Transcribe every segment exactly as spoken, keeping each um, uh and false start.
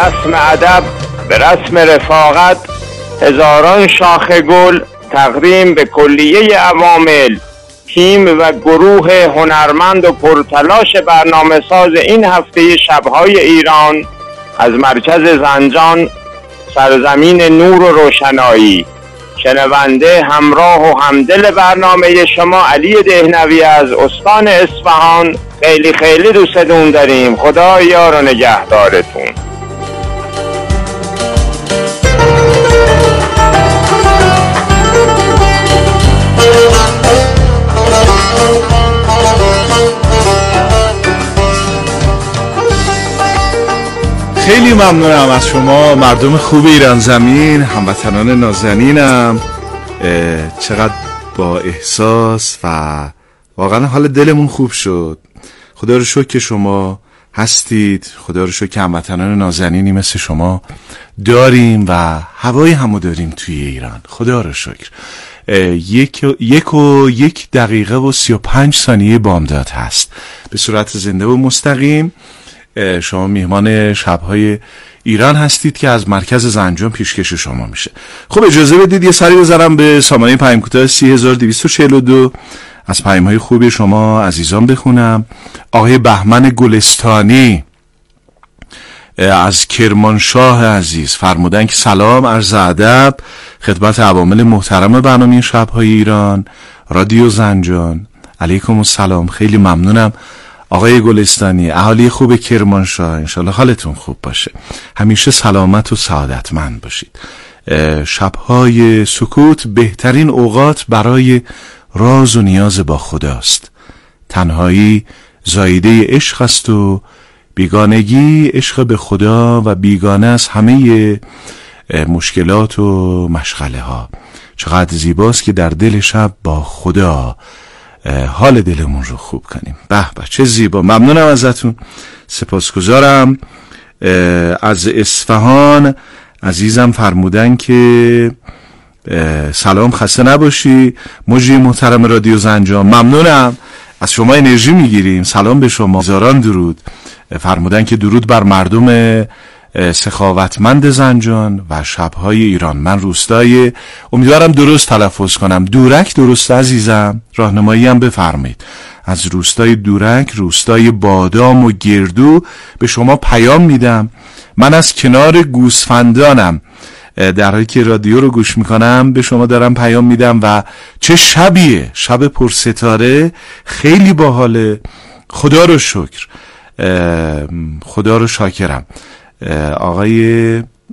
رسم ادب، به رسم رفاقت، هزاران شاخ گل تقدیم به کلیه عوامل، تیم و گروه هنرمند و پرتلاش برنامه ساز این هفته شب‌های ایران از مرکز زنجان، سرزمین نور و روشنایی. شنونده، همراه و همدل برنامه شما علی دهنوی از استان اصفهان. خیلی خیلی دوستتون داریم. خدا یار و نگهدارتون. خیلی ممنونم از شما مردم خوب ایران زمین، هموطنان نازنینم. چقدر با احساس و واقعا حال دلمون خوب شد. خدا رو شکر که شما هستید، خدا رو شکر که هموطنان نازنینی مثل شما داریم و هوای همو داریم توی ایران. خدا رو شکر. یک, یک و یک دقیقه و سی و پنج ثانیه بامداد هست به صورت زنده و مستقیم. شما میهمان شب‌های ایران هستید که از مرکز زنجان پیشکش شما میشه. خب اجازه بدید یه سری بذارم به سامانه پیام کوتاه سی هزار و دویست و چهل و دو از پیام‌های خوبی شما عزیزان بخونم. آقای بهمن گلستانی از کرمانشاه عزیز فرمودن که سلام، عرض ادب خدمت عوامل محترم برنامه شب‌های ایران رادیو زنجان. علیکم السلام. خیلی ممنونم آقای گلستانی، اهالی خوب کرمانشاه، انشالله حالتون خوب باشه، همیشه سلامت و سعادتمند باشید. شب‌های سکوت بهترین اوقات برای راز و نیاز با خداست. تنهایی زایده عشق است و بیگانگی عشق به خدا و بیگانه از همه مشکلات و مشغله ها. چقدر زیباست که در دل شب با خدا حال دلمون رو خوب کنیم. به به چه زیبا. ممنونم ازتون، سپاسگزارم. از اصفهان عزیزم فرمودن که سلام، خسته نباشی مجری محترم رادیو زنجان. ممنونم، از شما انرژی میگیریم. سلام به شما، هزاران درود. فرمودن که درود بر مردم سخاوتمند زنجان و شب‌های ایران. من روستای، امیدوارم درست تلفظ کنم، دورک درست عزیزم؟ راهنمایی هم بفرمایید. از روستای دورک، روستای بادام و گردو به شما پیام میدم. من از کنار گوسفندانم، در حالی که رادیو رو گوش میکنم به شما دارم پیام میدم و چه شبیه، شب پرستاره، خیلی باحاله. خدا رو شکر، خدا رو شاکرم. آقای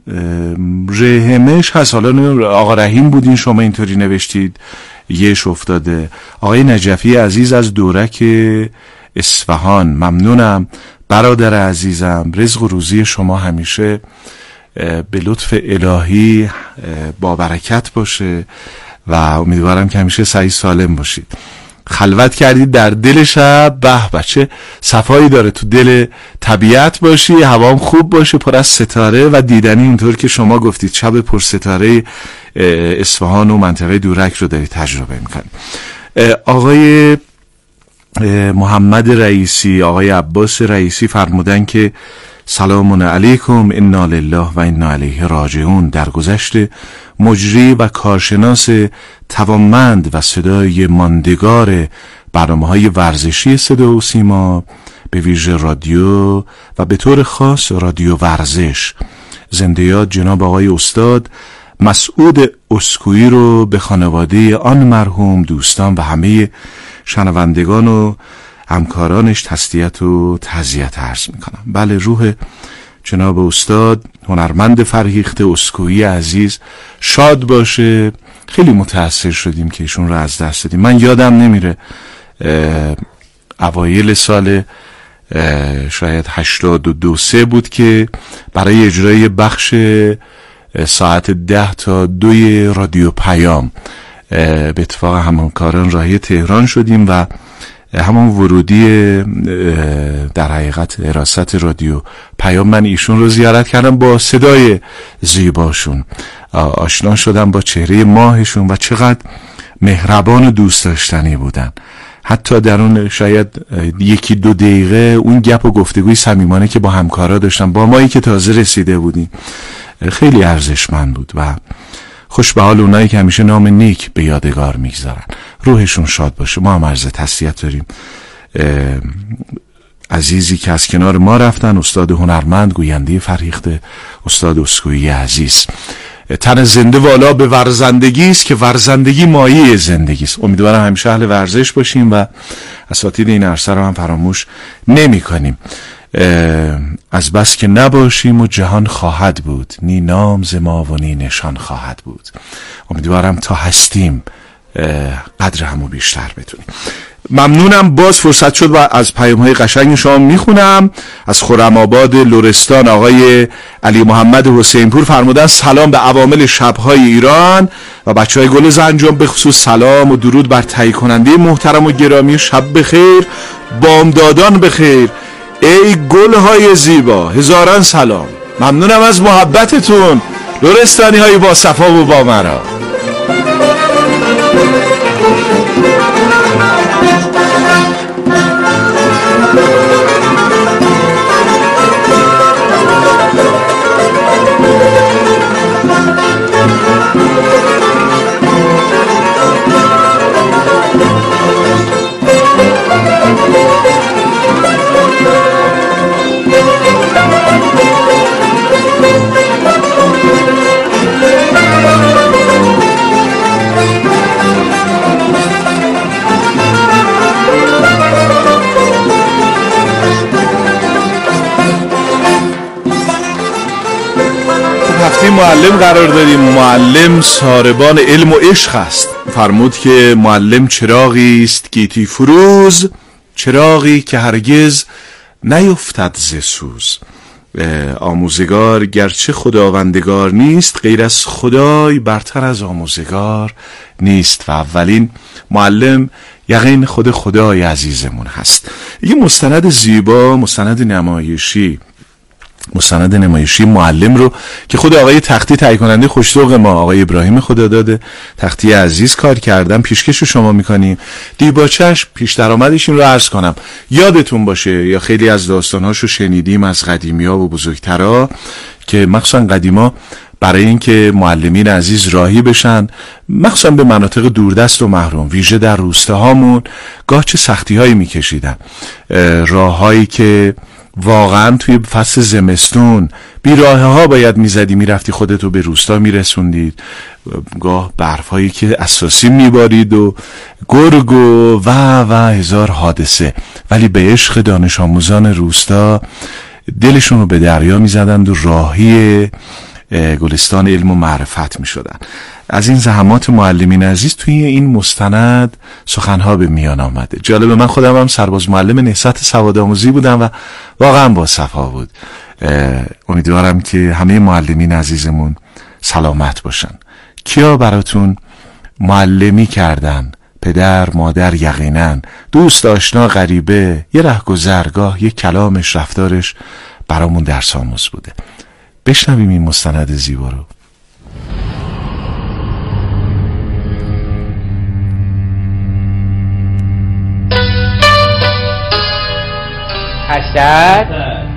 رحمش هست، حالا آقا رحیم بودین شما اینطوری نوشتید، یش افتاده. آقای نجفی عزیز از دورک اصفهان، ممنونم برادر عزیزم. رزق و روزی شما همیشه به لطف الهی با برکت باشه و امیدوارم که همیشه سعی سالم باشید. خلوت کردید در دل شب، به بچه صفایی داره، تو دل طبیعت باشی، هوام خوب باشه، پر از ستاره و دیدنی، اینطور که شما گفتید شب پر ستاره اصفهان و منطقه دورک رو دارید تجربه میکنید. آقای محمد رئیسی، آقای عباس رئیسی فرمودن که سلام علیکم، انا لله و انا الیه راجعون. در گذشت مجری و کارشناس توانمند و صدای ماندگار برنامه‌های ورزشی صدا و سیما، به ویژه رادیو و به طور خاص رادیو ورزش، زنده یاد جناب آقای استاد مسعود اسکویی رو به خانواده آن مرحوم، دوستان و همه شنوندگان و همکارانش تسلیت و تعزیت عرض میکنم. بله، روح جناب استاد هنرمند فرهیخته اسکویی عزیز شاد باشه. خیلی متأثر شدیم که ایشون رو از دست دادیم. من یادم نمیره اوایل سال شاید هشتاد و دو سه بود که برای اجرای بخش ساعت ده تا دوی رادیو پیام به اتفاق همکاران راهی تهران شدیم و همون ورودی در حقیقت حراست رادیو پیام من ایشون رو زیارت کردم، با صدای زیباشون آشنا شدم، با چهره ماهشون و چقدر مهربان و دوست داشتنی بودن. حتی در اون شاید یکی دو دقیقه اون گپ و گفتگوی صمیمانه که با همکارا داشتم، با مایی که تازه رسیده بودیم، خیلی ارزشمند بود و خوش به حال اونایی که همیشه نام نیک به یادگار میگذارن. روحشون شاد باشه. ما هم عرض تسلیت داریم. عزیزی که از کنار ما رفتن، استاد هنرمند، گوینده فرهیخته، استاد اسکوئی عزیز. تن زنده والا به ورزندگی است که ورزندگی مایه زندگی است. امیدوارم همیشه اهل ورزش باشیم و اساتید این عرصه رو هم فراموش نمی کنیم. از بس که نباشیم و جهان خواهد بود، نی نام ز ما و نی نشان خواهد بود. امیدوارم تا هستیم قدر همو بیشتر بتونیم. ممنونم. باز فرصت شد و از پیام‌های قشنگ شما میخونم. از خرم‌آباد لرستان آقای علی محمد حسین پور فرمودن سلام به عوامل شب‌های ایران و بچه‌های گل زنجان، به خصوص سلام و درود بر تهیه کننده محترم و گرامی. شب بخیر، بامدادان بخیر، ای گل‌های زیبا، هزاران سلام. ممنونم از محبتتون لرستانی‌های با صفا و با مرا. هفته معلم قرار داریم. معلم ساربان علم و عشق است. فرمود که معلم چراغی است گیتی فروز، چراغی که هرگز نیفتد ز سوز. آموزگار گرچه خداوندگار نیست، غیر از خدای برتر از آموزگار نیست و اولین معلم یقین خود خدای عزیزمون هست. یه مستند زیبا، مستند نمایشی مستند نمایشی معلم رو که خود آقای تختی تهیه کننده خوش‌ذوق ما آقای ابراهیم خداداد تختی عزیز کار کردن، پیشکش رو شما میکنیم. دیباچه‌اش پیش درآمدش این رو عرض کنم، یادتون باشه یا خیلی از داستانهاشو شنیدیم از قدیمی‌ها و بزرگترها که مخصوصا قدیما برای اینکه معلمین عزیز راهی بشن، مخصوصا به مناطق دوردست و محروم، ویژه در روستاهامون، گاه چه سختی‌هایی میکشیدن. راههایی که واقعا توی فصل زمستون بیراهه ها باید میزدی، میرفتی خودتو به روستا میرسوندید، گاه برف هایی که اساسی میبارید و گرگ و و و هزار حادثه، ولی به عشق دانش آموزان روستا دلشون رو به دریا میزدند و راهی گلستان علم و معرفت میشدن. از این زحمات معلمین عزیز توی این مستند سخنها به میان آمده. جالب، من خودم هم سرباز معلم نهضت سوادآموزی بودم و واقعا با صفا بود. امیدوارم که همه معلمین عزیزمون سلامت باشن. کیا براتون معلمی کردن؟ پدر، مادر، یقینا دوست، آشنا، غریبه، یه رهگذرگاه، یه کلامش، رفتارش برامون درس آموز بوده. بشنویم این مستند زیبا رو. حسد،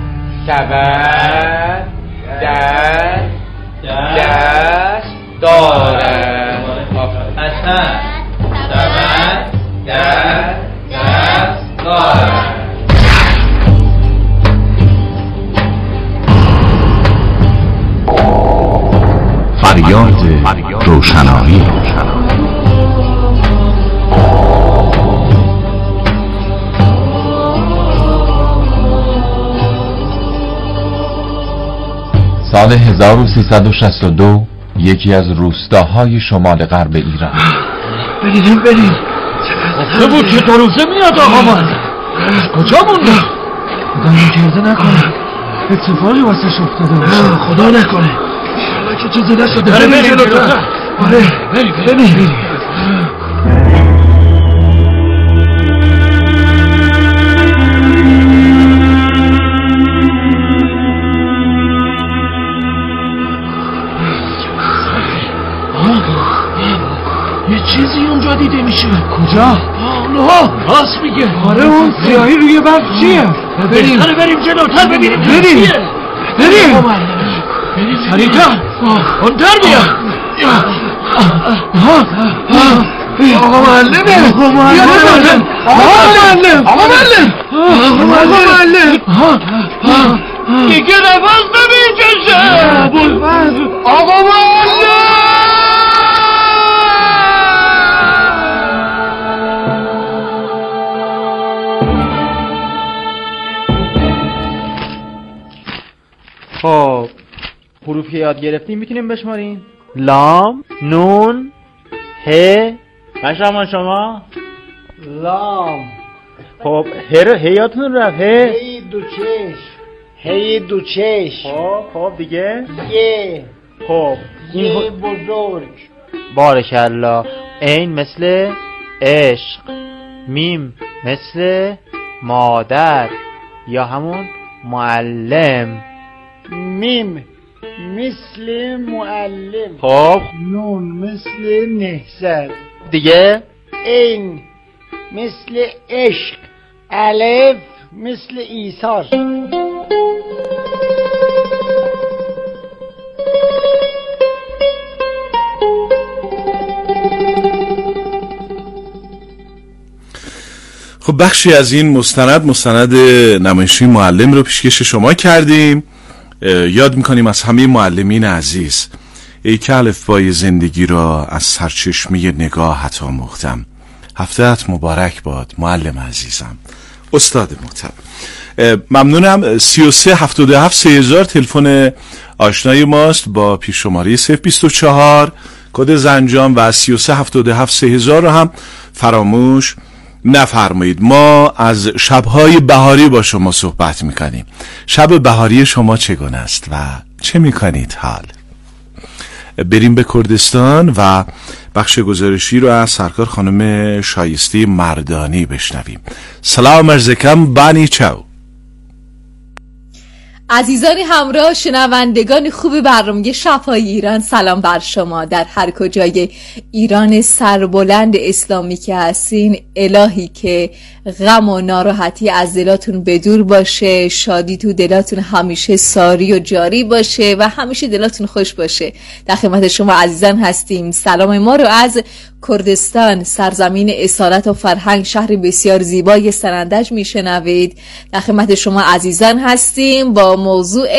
شود، دست، دست دارد. حسد، شود، دست، دست دارد. فریاد روشنایی. سال هزار و سیصد و شصت و دو، یکی از روستاهای شمال غرب ایران. بریم بریم. گفته بود که دو روزه میاد آقا من. کجا مونده؟ خدا نکرده نکنه اتفاقی واسه افتاده باشه. خدا نکنه که چیزی نشده. بریم بریم جلوتر. آره بریم بریم. یه چیزی اونجا دیده میشه. کجا؟ آها راست میگه. آره اون سیاهی روی برف چیه؟ بریم بریم جلوتر ببینیم بریم چیه. بریم بریم سریعتر اونتر بیا. آقا معلمه آقا معلم آقا معلم آقا معلم آقا معلم دیگه نفس نمیکشه. آقا معلم خب حروف که یاد گرفتیم میتونیم بشماریم. لام، نون، ه. مشرمان شما لام. خب ه رو ه یادتون رفت. ه هی دو چش. هی دو چش. خب خب دیگه یه. خب این یه ه... بزرگ. بارکالله. این مثل عشق. میم مثل مادر یا همون معلم. میم مثل معلم. خب نون مثل نهضت. دیگه این مثل عشق. الف مثل ایثار. خب بخشی از این مستند مستند نمایشی معلم رو پیشکش شما کردیم. یاد میکنیم از همه معلمین عزیز. ای که الفبای زندگی را از سرچشمه نگاهت آموختم. هفته‌ات مبارک باد معلم عزیزم. استاد محترم ممنونم. سی و سه هفتاد و هفت سه هزار تلفن آشنای ماست با پیش شماره صفر بیست و چهار کد زنجان و سی و سه هفتاد و هفت سه هزار رو هم فراموش نفرمایید. ما از شب‌های بهاری با شما صحبت میکنیم. شب بهاری شما چگونه است و چه میکنید حال؟ بریم به کردستان و بخش گزارشی رو از سرکار خانم شایسته مردانی بشنویم. سلام عرضکم بانی چاو. عزیزانی همراه شنوندگان خوب برنامه شب‌های ایران، سلام بر شما در هر کجای ایران سربلند اسلامی که هستین. الهی که غم و ناراحتی از دلاتون بدور باشه، شادی تو دلاتون همیشه ساری و جاری باشه و همیشه دلاتون خوش باشه. در خدمت شما عزیزان هستیم. سلام ما رو از کردستان، سرزمین اصالت و فرهنگ، شهر بسیار زیبای سنندج میشنوید. در خدمت شما عزیزان هستیم با موضوع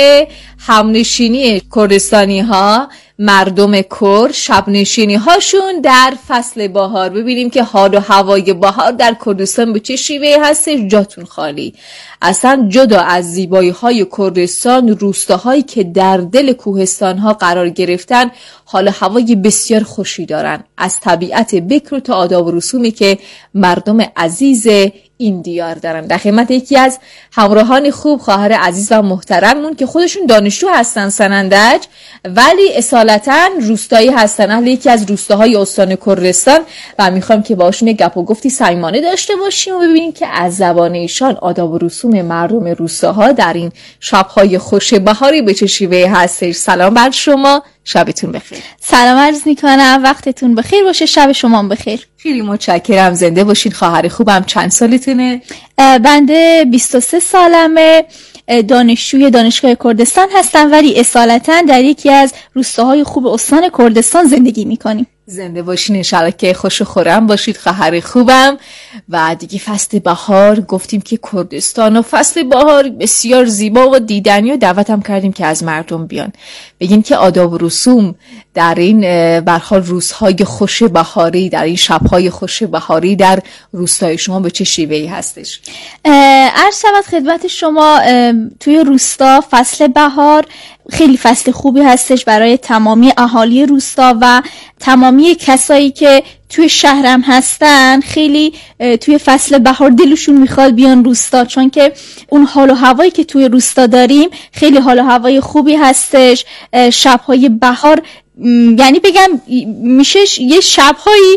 همنشینی کردستانی ها، مردم کرد، شبنشینی هاشون در فصل بهار. ببینیم که حال و هوای بهار در کردستان به چه شیوه هست. جاتون خالی. اصلا جدا از زیبایی های کردستان، روستاهایی که در دل کوهستان ها قرار گرفتن حال و هوای بسیار خوشی دارن. از طبیعت بکر تا آداب و رسومی که مردم عزیز این دیار دارن. در خدمت یکی از همراهان خوب، خواهر عزیز و محترممون که خودشون دانشجو هستن سنندج ولی اصالتا روستایی هستن، اهل یکی از روستاهای استان کردستان و میخوام که باشون گپ و گفتی صمیمانه داشته باشیم و ببینیم که از زبان ایشان آداب و رسوم مردم روستاها در این شب‌های خوش بهاری به چه شیوه هستش. سلام بر شما، شبتون بخیر. سلام عرض میکنم، وقتتون بخیر باشه، شب شما بخیر. خیلی متشکرم، زنده باشین. خواهر خوبم چند سالتونه؟ بنده بیست و سه سالمه، دانشجوی دانشگاه کردستان هستم ولی اصالتا در یکی از روستاهای خوب استان کردستان زندگی میکنیم. زنده باشین، انشالله که خوش و خورم باشید خواهر خوبم. و دیگه فصل بهار گفتیم که کردستان و فصل بهار بسیار زیبا و دیدنی و دعوت هم کردیم که از مردم بیان بگین که آداب و رسوم در این برحال روزهای خوش بهاری، در این شبهای خوش بهاری در روستای شما به چه شیوهی هستش؟ عرض شود خدمت شما، توی روستا فصل بهار خیلی فصل خوبی هستش برای تمامی اهالی روستا و تمامی کسایی که توی شهرم هستن. خیلی توی فصل بهار دلشون میخواد بیان روستا، چون که اون حال و هوایی که توی روستا داریم خیلی حال و هوای خوبی هستش. شبهای بهار یعنی بگم میشه یه شبهایی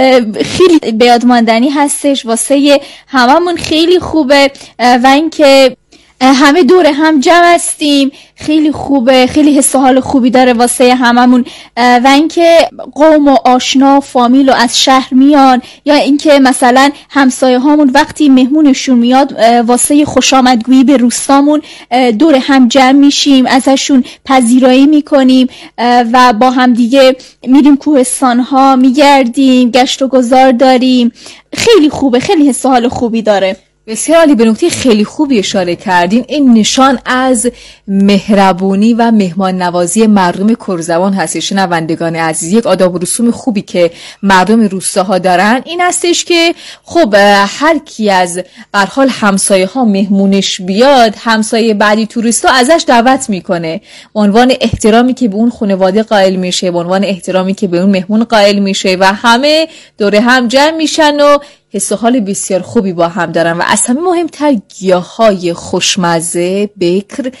خیلی بیادماندنی هستش واسه هممون، خیلی خوبه. و اینکه همه دور هم جمع هستیم. خیلی خوبه، خیلی حس و حال خوبی داره واسه هممون. و اینکه قوم و آشنا و فامیل و از شهر میان، یا اینکه مثلا همسایه هامون وقتی مهمونشون میاد واسه خوش آمدگویی به روستامون دور هم جمع میشیم، ازشون پذیرایی میکنیم و با هم دیگه میریم کوهستان ها، میگردیم، گشت و گذار داریم. خیلی خوبه، خیلی حس و حال خوبی داره. بسیار عالی. به نکته خیلی خوبی اشاره کردین. این نشان از مهربونی و مهمان نوازی مردم کرزبان هستش. شنوندگان عزیز، یک آداب و رسوم خوبی که مردم روستاها دارن این هستش که خب هر کی از به هر حال همسایه ها مهمونش بیاد، همسایه بعدی توریستا ازش دعوت میکنه به عنوان احترامی که به اون خانواده قائل میشه، به عنوان احترامی که به اون مهمون قائل میشه و همه دور هم جمع میشن و حس و حال بسیار خوبی با هم دارن. و از همه مهمتر گیاهای خوشمزه، بکر،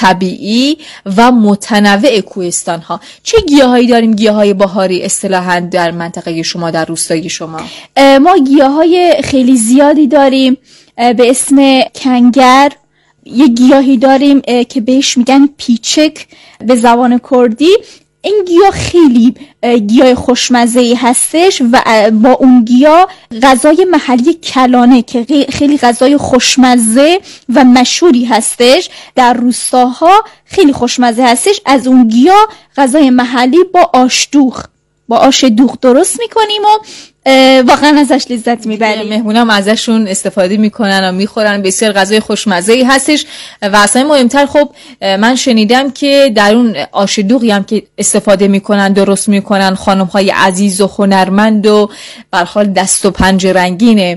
طبیعی و متنوع کوهستان ها. چه گیاهایی داریم؟ گیاهای بهاری اصطلاحاً در منطقه شما، در روستای شما؟ ما گیاهای خیلی زیادی داریم به اسم کنگر. یه گیاهی داریم که بهش میگن پیچک به زبان کردی. این گیاه خیلی گیاه خوشمزه‌ای هستش و با اون گیاه غذای محلی کلانه که خیلی غذای خوشمزه و مشهوری هستش در روستاها، خیلی خوشمزه هستش. از اون گیاه غذای محلی با آش دوغ، با آش دوغ درست میکنیم و واقعا ازش لذت میبریم. مهمونام ازشون استفاده میکنن و میخورن. بسیار غذای خوشمزه‌ای هستش. و اصلا مهمتر خب من شنیدم که در اون آش دوغی هم که استفاده میکنن، درست میکنن خانم‌های عزیز و هنرمند و به هر حال دست و پنجه رنگین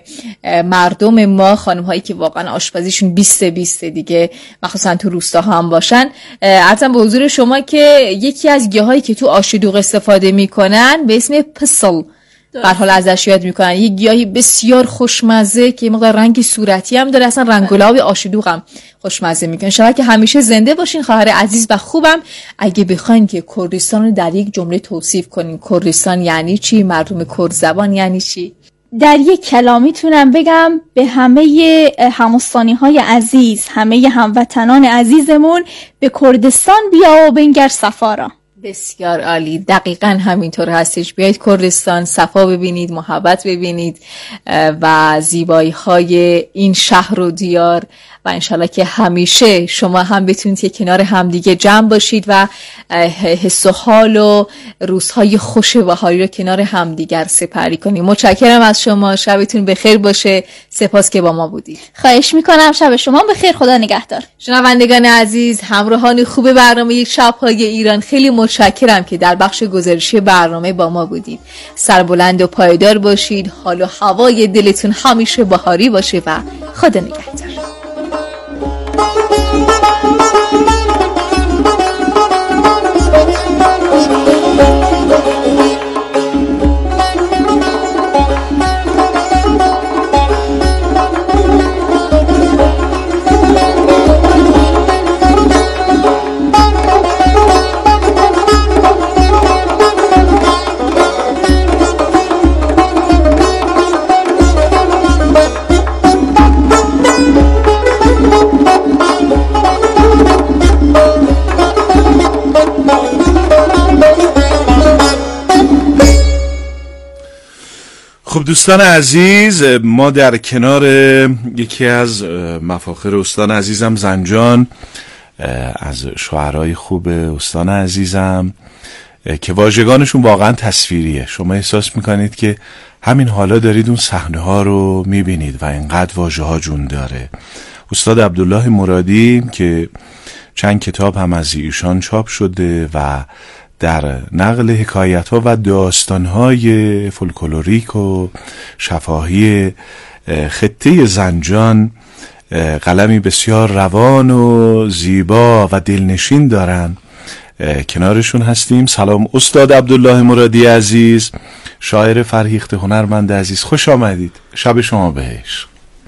مردم ما، خانم‌هایی که واقعا آشپزیشون بیست بیست دیگه، مخصوصا تو روستاها هم باشن. عرضم به حضور شما که یکی از گیاهایی که تو آش دوغ استفاده میکنن به اسم پسل به هر حال ازش یاد میکنن. یک گیاهی بسیار خوشمزه که مقدار رنگ صورتی هم داره، اصلا رنگ گلابی آش دوغ هم خوشمزه میکنه. شما که همیشه زنده باشین خواهر عزیز و خوبم. اگه بخواین که کردستان رو در یک جمله توصیف کنین، کردستان یعنی چی؟ مردم کرد زبان یعنی چی؟ در یک کلام میتونم بگم به همه هموطنی های عزیز، همه هموطنان عزیزمون، به کردستان بیا و بنگر صفارا. بسیار عالی. دقیقاً همینطور هستش. بیایید کردستان، صفا ببینید، محبت ببینید و زیبایی های این شهر و دیار و انشالله که همیشه شما هم بتونید که کنار همدیگه جمع باشید و حس و حال و روزهای خوش بهاری رو کنار همدیگر سپری کنید. متشکرم از شما. شبتون بخیر باشه. سپاس که با ما بودید. خواهش میکنم. شب شما بخیر. خدا نگهدار. شنوندگان عزیز، همراهان خوب برنامه یک شب‌های ایران، خیلی متشکرم که در بخش گزارشی برنامه با ما بودید. سربلند و پایدار باشید. حال و هوای دلتون همیشه بهاری باشه و خدا نگهدار. خب دوستان عزیز، ما در کنار یکی از مفاخر استان عزیزم زنجان، از شاعرای خوب استان عزیزم که واژگانشون واقعا تصویریه. شما احساس میکنید که همین حالا دارید اون صحنه ها رو میبینید و اینقدر واژه ها جون داره. استاد عبدالله مرادی که چند کتاب هم از ایشان چاپ شده و در نقل حکایت ها و داستان های فولکلوریک و شفاهی خطه زنجان قلمی بسیار روان و زیبا و دلنشین دارن. کنارشون هستیم. سلام استاد عبدالله مرادی عزیز، شاعر فرهیخته، هنرمند عزیز، خوش آمدید. شب شما بهش.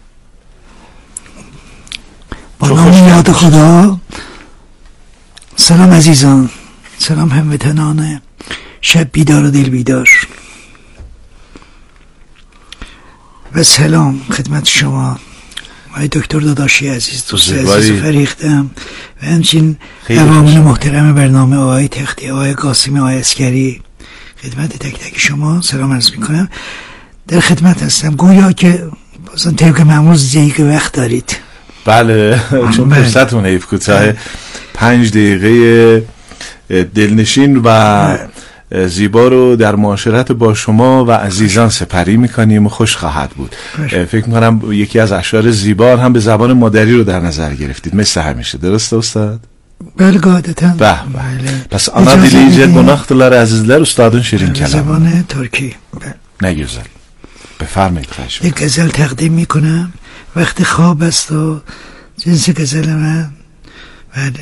با نام یاد خدا. سلام عزیزان، سلام هموطنان شب بیدار و دل بیدار، و سلام خدمت شما آقای دکتر داداشی عزیز، دوست عزیز فریختم و همچنین عوامل محترم برنامه، آقای تختی، آقای قاسمی، آقای اسکری، خدمت تک تک شما سلام عرض میکنم. در خدمت هستم. گویا که بازم طبق معمول زیگ وقت دارید. بله چون فرصتون حیف کوتاه، پنج دقیقه دلنشین و زیبا رو در معاشرت با شما و عزیزان سپری میکنیم و خوش خواهد بود. فکر میکنم یکی از اشعار زیبا هم به زبان مادری رو در نظر گرفتید مثل همیشه، درسته استاد؟ بله قاعدتا. به به. پس ana dileyecek qonaqdılar əzizlər, ustadın şirin kəlamı. زبان ترکی. نه güzel. بفرمایید. یک غزل تقدیم میکنم. وقت خواب است و جنس غزل من بله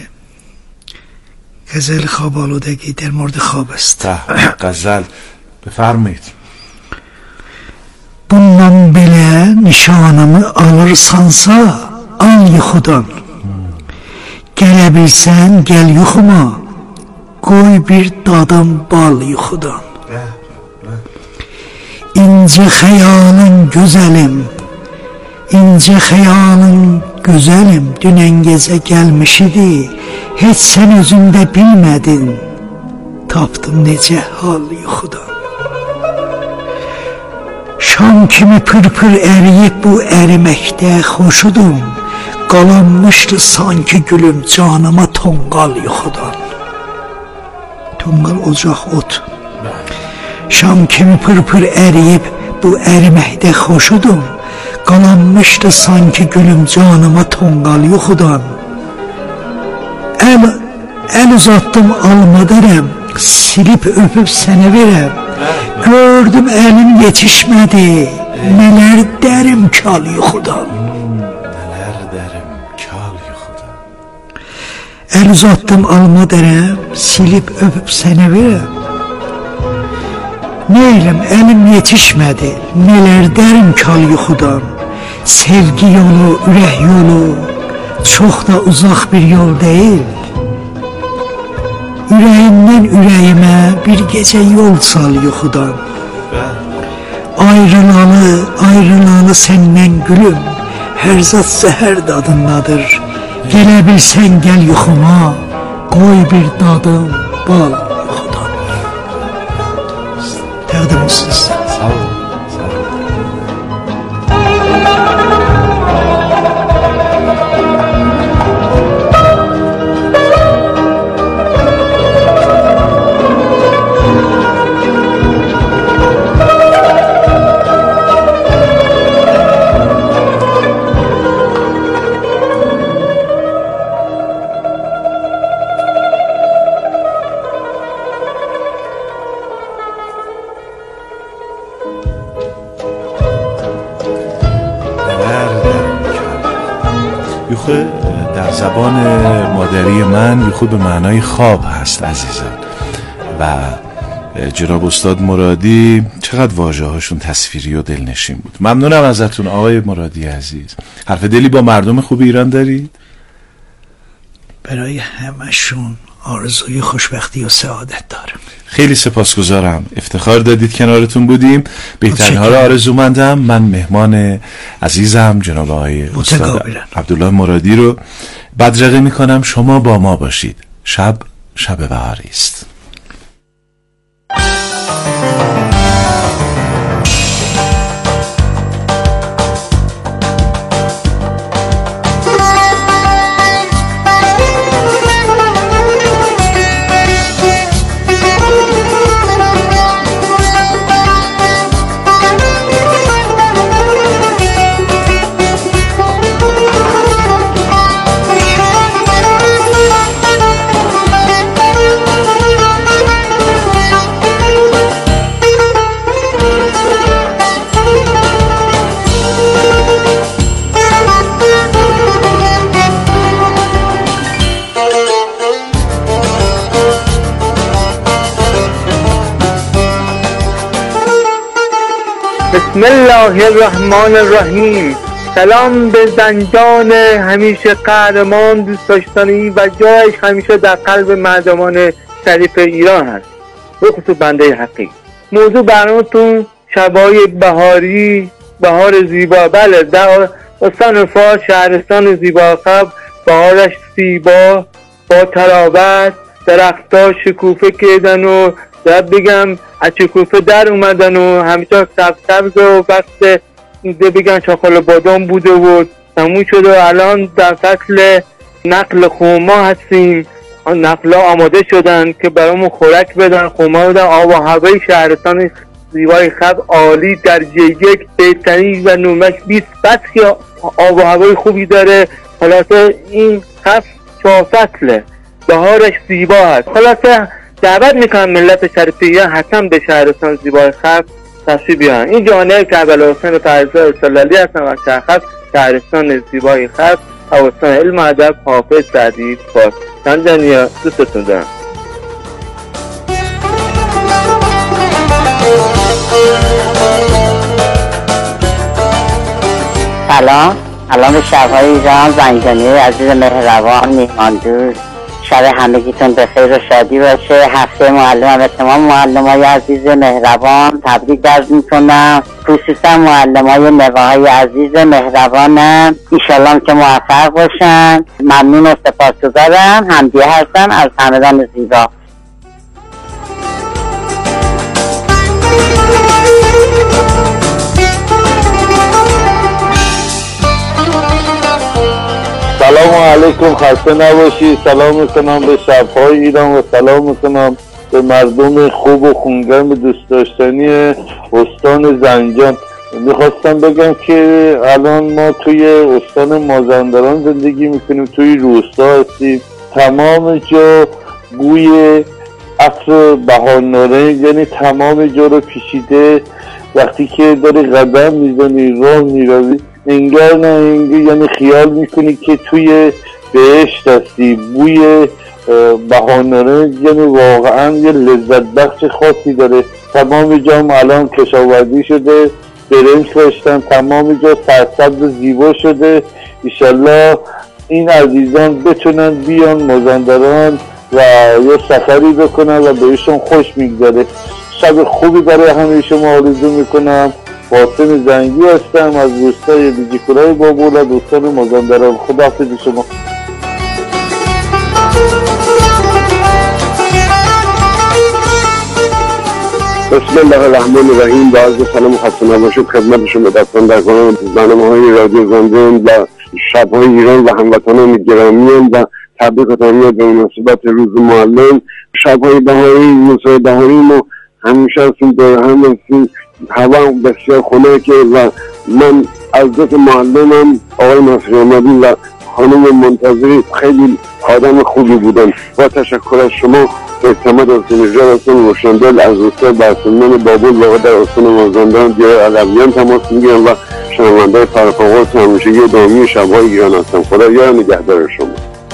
غزل خواب آلودگی در مورد خواب است. غزل بفرمایید. Bundan belə nişanımı alırsansa al yuxudan. Gələ bilsən gəl yuxuma, qoy bir dadım bal yuxudan. İnce xəyalın gözəlim, ince xəyalın gözəlim, dünən gecə gəlmiş idi, heç sən özündə bilmədin, tapdım necə hal yuxudan. Şam kimi pırpır əriyib bu əriməkdə xoşudum, qalanmışdı sanki gülüm canıma tonqal yuxudan. Tonqal ocaq ot. Şam kimi pırpır əriyib bu əriməkdə xoşudum, qalanmışdı sanki gülüm canıma tonqal yuxudan. Əl, əl uzatdım alma dərəm, silib öpüb sənə verəm. Gördüm əlim yetişmədi, nələr dərim kal yuxudan. Nələr dərim kal yuxudan. Əl uzatdım alma dərəm, silib öpüb sənə verəm. Neyləm əlim yetişmədi, nələr dərim kal yuxudan. Sevgi yolu, ürək yolu çox da uzaq bir yol deyil. Ürəyimdən ürəyimə bir gecə yol sal yuxudan. Ayrılalı, ayrılalı səndən gülüm, hər zat zəhər dadındadır. Gələ bilsən gəl yuxuma, qoy bir dadım bal yuxudan. Təqdim olsun sizə. Sağ olun. یوخه در زبان مادری من یوخه به معنای خواب هست عزیزان و جناب استاد مرادی چقدر واژه هاشون تصویری و دلنشین بود. ممنونم ازتون آقای مرادی عزیز. حرف دلی با مردم خوب ایران دارید؟ برای همشون آرزوی خوشبختی و سعادت دارم. خیلی سپاسگزارم، افتخار دادید کنارتون بودیم. بهترین ها رو آرزومندم. من مهمان عزیزم جناب آقای استاد عبدالله مرادی رو بدرقه میکنم. شما با ما باشید. شب شب بهاری است. بسم الله الرحمن الرحیم. سلام به زنجان همیشه قهرمان، دوست داشتنی و جایش همیشه در قلب مردمان شریف ایران هست، به خصوص بنده حقی. موضوع برنامه‌تون شبای بهاری، بهار زیبا. بله، در استان فارس شهرستان زیبا خب بهارش زیبا با تراوت، درخت‌ها شکوفه کردن و باید بگم از شکوفه در اومدن و همیشه سبز سبز و وقت بگم چاخال بادام بوده و تموم شده و الان در فصل نقل خورما هستیم. نقل ها آماده شدن که برامون خوراک بدن، خورما بدن. آب و هوای شهرستان زیبای خب عالی، درجه یک بهترین و نمرش بیست بس که آب و هوای خوبی داره. خلاصه این خب چهار فصله، بهارش زیبا هست. خلاصه دعوت میکنم ملت شریف ایران حتما به شهرستان زیبای خب تشریف بیارن. این جانب کربلا حسین فرزاد استقلالی هستم و شهر شهرستان زیبای خب اوستان علم ادب حافظ سعدی فارس. تنجانیا دوستتون دارم. سلام، الان به شب‌های ایران زنجانی عزیز مهربان میهمان دوست، شب همگیتون به خیر و شادی باشه. هفته معلم به تمام معلمای عزیز مهربان تبریک درز میکنم، خصوصا معلمای نوه‌های عزیز مهربانم، ایشالله که موفق باشن. ممنون و سپاسگزارم. حمدیه هستم از همدان زیبا. سلام علیکم، خسته نباشی. سلام میکنم به شب‌های ایران و سلام میکنم به مردم خوب و خونگرم دوست داشتنی استان زنجان. میخواستم بگم که الان ما توی استان مازندران زندگی میکنیم، توی روستا هستیم. تمام جا بوی عطر بهارنارنج، یعنی تمام جا رو پیچیده. وقتی که داری قدم میزنی راه میروی انگار نه انگار، یعنی خیال میکنی که توی بهشت هستی. بوی بهارنارنج یعنی واقعا یه لذت بخش خاصی داره. تمام جا الان کشاورزی شده، برنج کاشتن، تمام جا سرسبز و زیبا شده. ایشالله این عزیزان بتونن بیان مازندران و یه سفری بکنن و بهشون خوش میگذاره. شب خوبی برای همه شما آرزو میکنم. قاسم زنگی هستم از روستای بیجیکورای بابول از استان مازندران. خداحافظ شما. بسم الله الرحمن الرحیم. با عرض سلام و خسته نباشید خدمت شما دستان در کنم برنامه‌های رادیو زنجان و شب‌های ایران و هموطنان گرامیان و تبریکاتون به مناسبت روز معلم. شب‌های بهاری، روزهای بهاری ما همیشه هستیم دور هم هستیم. هوا بسیار خنکه و من از دوت معلمم آقای ناصر احمدی و خانم منتظری خیلی آدم خوبی بودن. با تشکر از شما اعتماد حسین‌نژاد هستم، روشندل از روستای برسلمان بابل واقع در استان مازندران دیار علویان تماس میگیرم و شنونده فرخ‌آقا همیشگی دائمی شب‌های ایران هستم. خدا یار نگهدار شما.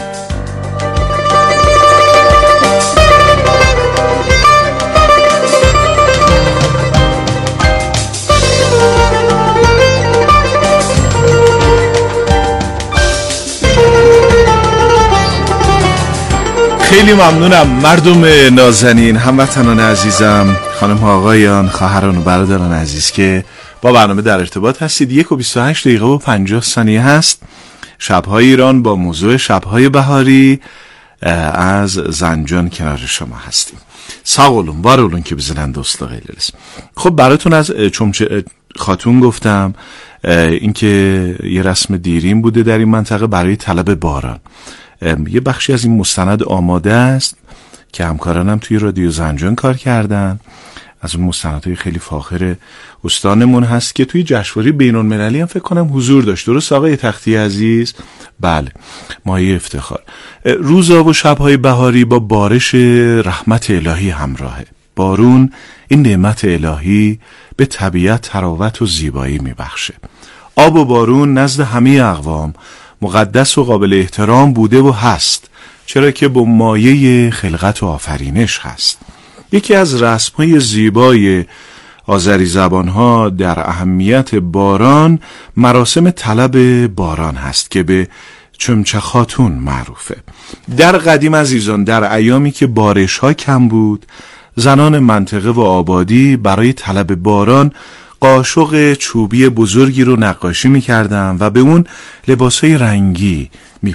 خیلی ممنونم مردم نازنین، هموطنان عزیزم، خانم ها آقایان، خواهران و برادران عزیز که با برنامه در ارتباط هستید. یک و بیست و هشت دقیقه و پنجاه ثانیه هست. شب‌های ایران با موضوع شب‌های بهاری از زنجان کنار شما هستیم. ساق olun var olun که بزنن dostluq ederiz. خب براتون از چمچه خاتون گفتم اینکه یه رسم دیرین بوده در این منطقه برای طلب باران. یه بخشی از این مستند آماده است که همکارانم توی رادیو زنجان کار کردن. از اون مستندهای خیلی فاخر استانمون هست که توی جشنواره بین‌المللی هم فکر کنم حضور داشت. درست آقای تختی عزیز؟ بله، مایه افتخار. روزا و شب‌های بهاری با بارش رحمت الهی همراهه. بارون این نعمت الهی به طبیعت تراوت و زیبایی میبخشه. آب و بارون نزد همه اقوام مقدس و قابل احترام بوده و هست، چرا که با مایه خلقت و آفرینش هست. یکی از رسم‌های زیبای آذری زبان‌ها در اهمیت باران مراسم طلب باران هست که به چمچه خاتون معروفه. در قدیم عزیزان، در ایامی که بارش‌ها کم بود، زنان منطقه و آبادی برای طلب باران قاشق چوبی بزرگی رو نقاشی میکردم و به اون لباسای رنگی